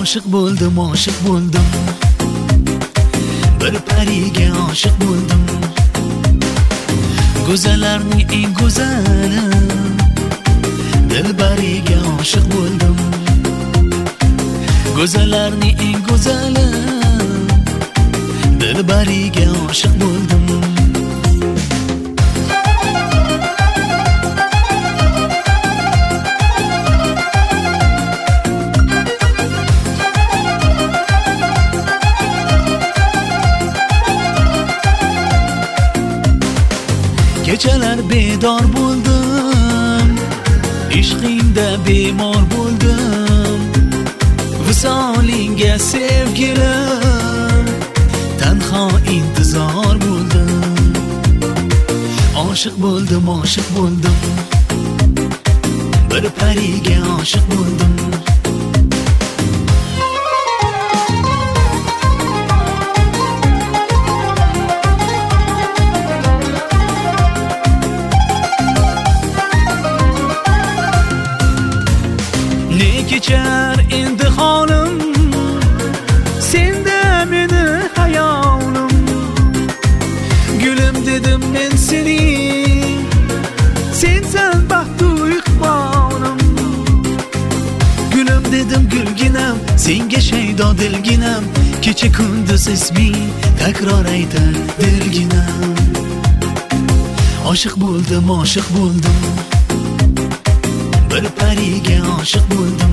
Oshiq bo'ldim bir pariga oshiq bo'ldim. Go'zallarning eng go'zali dilbariga oshiq bo'ldim. Go'zallarning eng go'zali dilbariga oshiq bo'ldim. Kechalar bedor bo'ldim, ishqingda bemor bo'ldim. Visolingga sevgilim, tanho intizor bo'ldim. Oshiq bo'ldim, bir pariga oshiq bo'ldim. Ne kechar endi holim, senda meni hayolim. Gulim dedim men sening, sensan baxtu iqbolim. Gulim dedim gulginam, senga shaydo dilginam. Kecha kunduz isming takror aytar dilginam. Oshiq bo'ldim, bir pariga oshiq bo'ldim.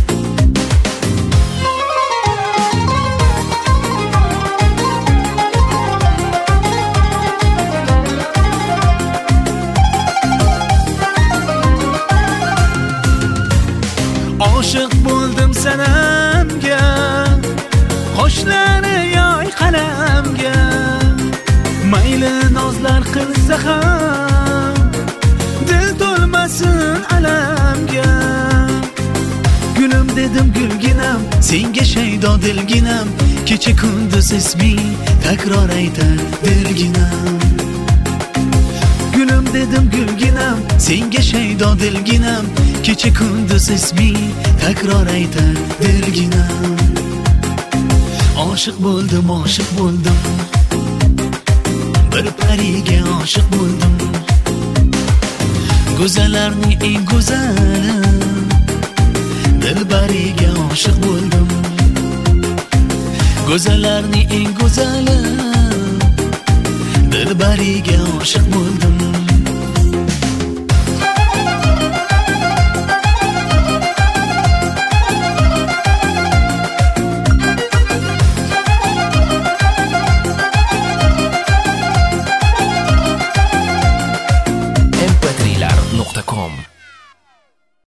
Oshiq bo'ldim sanamga, qoshlari yoy qalamga. Mayli nozlar qilsa ham, dil to'lmasin alamga. Gulim dedim gulginam, senga shaydo dilginam. Kecha kunduz isming takror aytar dilginam. Gulim dedim gulginam, senga shaydo dilginam. Kecha kunduz isming takror aytar dilginam. Oshiq bo'ldim, bir pariga oshiq bo'ldim. Go'zallarning eng go'zali dilbariga oshiq bo'ldim. Go'zallarning eng go'zali dilbariga oshiq bo'ldim.